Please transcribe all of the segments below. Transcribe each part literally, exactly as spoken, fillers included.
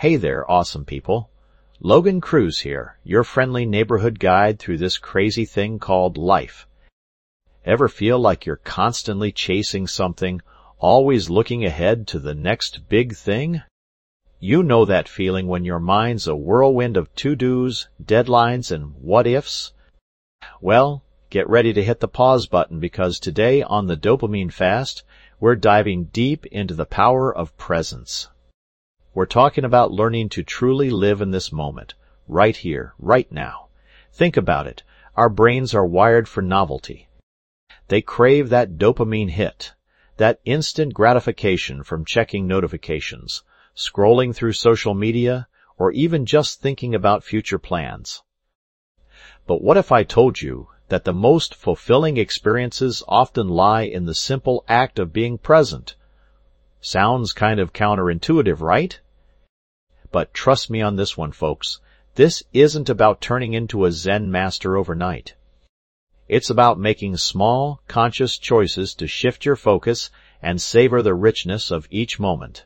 Hey there, awesome people. Logan Cruz here, your friendly neighborhood guide through this crazy thing called life. Ever feel like you're constantly chasing something, always looking ahead to the next big thing? You know that feeling when your mind's a whirlwind of to-dos, deadlines, and what-ifs? Well, get ready to hit the pause button because today on the Dopamine Fast, we're diving deep into the power of presence. We're talking about learning to truly live in this moment, right here, right now. Think about it. Our brains are wired for novelty. They crave that dopamine hit, that instant gratification from checking notifications, scrolling through social media, or even just thinking about future plans. But what if I told you that the most fulfilling experiences often lie in the simple act of being present? Sounds kind of counterintuitive, right? But trust me on this one, folks. This isn't about turning into a Zen master overnight. It's about making small, conscious choices to shift your focus and savor the richness of each moment.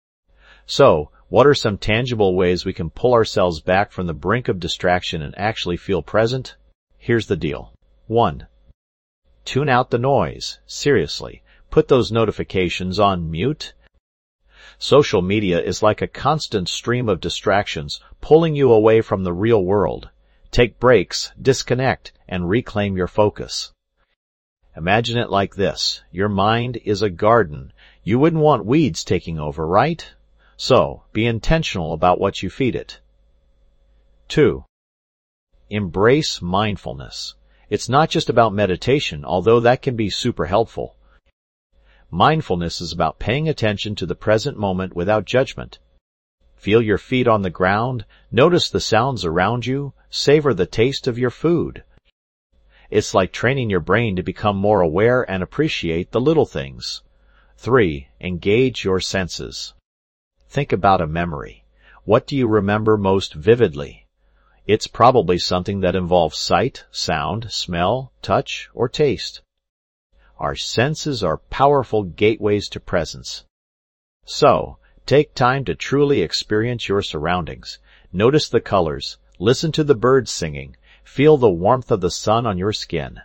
So, what are some tangible ways we can pull ourselves back from the brink of distraction and actually feel present? Here's the deal. One. Tune out the noise. Seriously. Put those notifications on mute. Social media is like a constant stream of distractions, pulling you away from the real world. Take breaks, disconnect, and reclaim your focus. Imagine it like this. Your mind is a garden. You wouldn't want weeds taking over, right? So, be intentional about what you feed it. Two. Embrace mindfulness. It's not just about meditation, although that can be super helpful. Mindfulness is about paying attention to the present moment without judgment. Feel your feet on the ground, notice the sounds around you, savor the taste of your food. It's like training your brain to become more aware and appreciate the little things. Three. Engage your senses. Think about a memory. What do you remember most vividly? It's probably something that involves sight, sound, smell, touch, or taste. Our senses are powerful gateways to presence. So, take time to truly experience your surroundings. Notice the colors, listen to the birds singing, feel the warmth of the sun on your skin.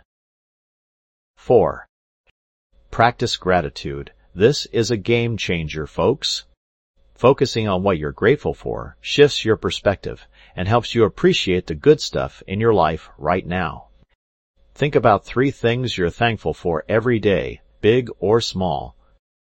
Four. Practice gratitude. This is a game changer, folks. Focusing on what you're grateful for shifts your perspective and helps you appreciate the good stuff in your life right now. Think about three things you're thankful for every day, big or small.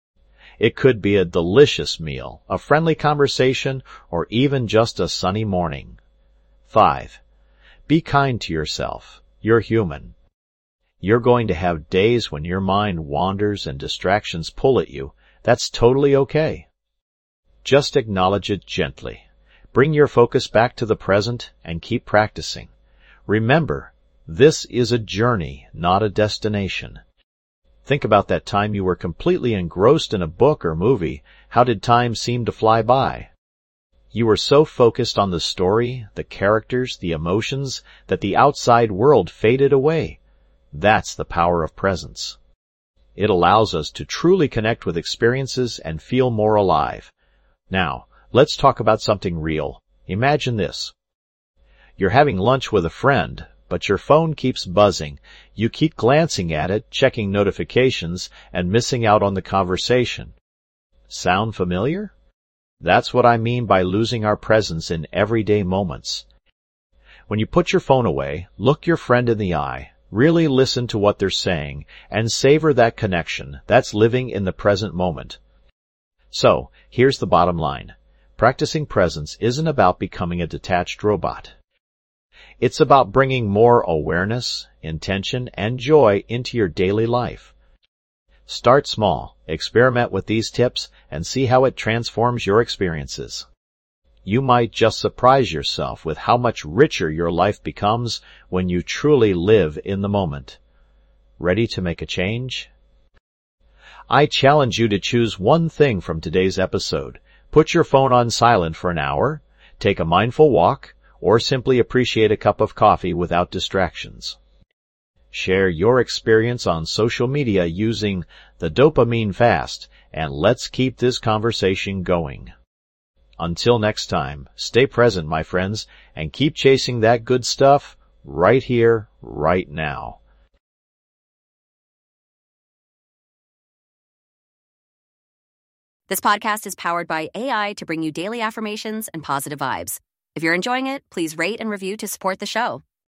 It could be a delicious meal, a friendly conversation, or even just a sunny morning. Five. Be kind to yourself. You're human. You're going to have days when your mind wanders and distractions pull at you. That's totally okay. Just acknowledge it gently. Bring your focus back to the present and keep practicing. Remember, this is a journey, not a destination. Think about that time you were completely engrossed in a book or movie. How did time seem to fly by? You were so focused on the story, the characters, the emotions, that the outside world faded away. That's the power of presence. It allows us to truly connect with experiences and feel more alive. Now, let's talk about something real. Imagine this. You're having lunch with a friend, but your phone keeps buzzing. You keep glancing at it, checking notifications, and missing out on the conversation. Sound familiar? That's what I mean by losing our presence in everyday moments. When you put your phone away, look your friend in the eye, really listen to what they're saying, and savor that connection. That's living in the present moment. So, here's the bottom line. Practicing presence isn't about becoming a detached robot. It's about bringing more awareness, intention, and joy into your daily life. Start small, experiment with these tips, and see how it transforms your experiences. You might just surprise yourself with how much richer your life becomes when you truly live in the moment. Ready to make a change? I challenge you to choose one thing from today's episode. Put your phone on silent for an hour, take a mindful walk, or simply appreciate a cup of coffee without distractions. Share your experience on social media using the Dopamine Fast, and let's keep this conversation going. Until next time, stay present, my friends, and keep chasing that good stuff right here, right now. This podcast is powered by A I to bring you daily affirmations and positive vibes. If you're enjoying it, please rate and review to support the show.